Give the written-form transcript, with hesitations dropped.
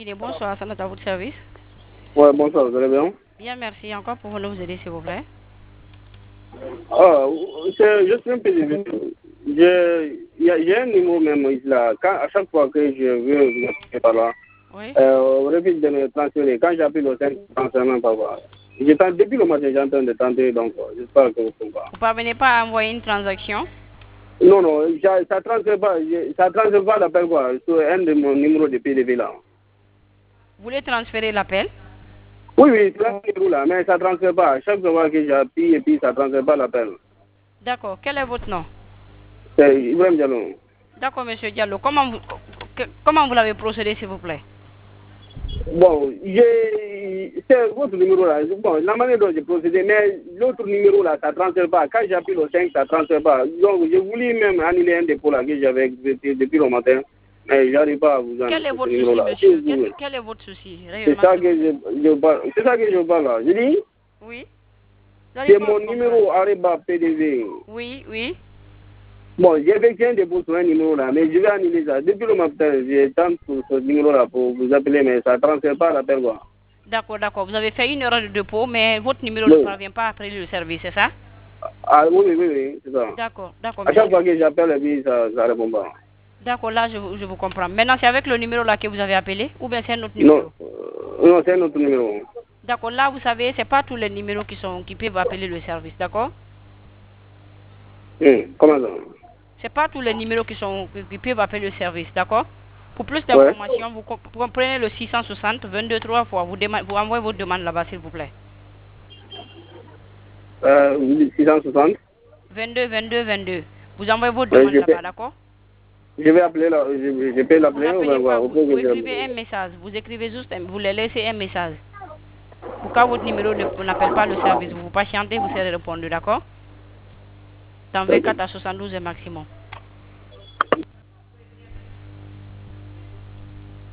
Bonsoir, ça à votre service. Ouais, bonsoir, vous allez bien? Bien, merci. Encore pour vous aider, s'il vous plaît. Ah, c'est juste un peu difficile. J'ai un numéro même là. À chaque fois que je veux m'appeler par là, Oui. on refuse de me transférer. Quand j'appuie le 5, transfère même pas. Depuis le matin, j'ai en train de tenter, donc j'espère que vous comprenez. Vous ne parvenez pas à envoyer une transaction? Non, non, ça ne transfère pas l'appel quoi, sur un de mon numéro de PDV là. Vous voulez transférer l'appel? Oui, oui, c'est un numéro là, mais ça ne transfère pas. Chaque fois que j'appuie et puis ça ne transfère pas l'appel. D'accord. Quel est votre nom? C'est Ibrahim Diallo. D'accord, monsieur Diallo. Comment vous l'avez procédé, s'il vous plaît? Bon, c'est votre numéro là. Bon, la manière dont j'ai procédé, mais l'autre numéro là, ça ne transfère pas. Quand j'appuie le 5, ça ne transfère pas. Donc, je voulais même annuler un dépôt là que j'avais depuis le matin, mais je n'arrive pas à vous en Quel est ce votre numéro souci, là. monsieur? Quel est votre souci? C'est Réellement, ça s'il vous que plaît. je parle. C'est ça que je parle là. Je dis, Oui. J'arrive c'est pas à mon vous comprendre. numéro Ariba PDV. Oui, oui. Bon, j'ai effectué un dépôt sur un numéro là, mais je vais annuler ça. Depuis le matin, j'ai tenté sur ce numéro là pour vous appeler, mais ça ne transfère pas l'appel quoi. D'accord, d'accord. Vous avez fait une erreur de dépôt, mais votre numéro ne Oui. parvient pas après le service, c'est ça? Ah oui, oui, oui, c'est ça. D'accord, d'accord, À chaque monsieur. fois que j'appelle, et puis ça ne répond pas. D'accord, là, je vous comprends. Maintenant, c'est avec le numéro là que vous avez appelé ou bien c'est un autre Non, numéro? non, c'est un autre numéro. D'accord, là, vous savez, c'est pas tous les numéros qui peuvent appeler le service, d'accord? Comment ça? C'est pas tous les numéros qui peuvent appeler le service, d'accord? Pour plus Ouais. d'informations, vous prenez le 660 22 3 fois, vous envoyez votre demande là-bas, s'il vous plaît. Vous dites 660. 22 22 22. Vous envoyez votre Ouais, demande là-bas, d'accord? je vais appeler là, je peux Vous l'appeler ou n'appelez bien pas, quoi? vous écrivez un message. Vous écrivez juste, vous les laissez un message. Pour que votre numéro n'appelle pas le service, vous patientez, vous serez répondre, d'accord? Dans 24 à 72 maximum.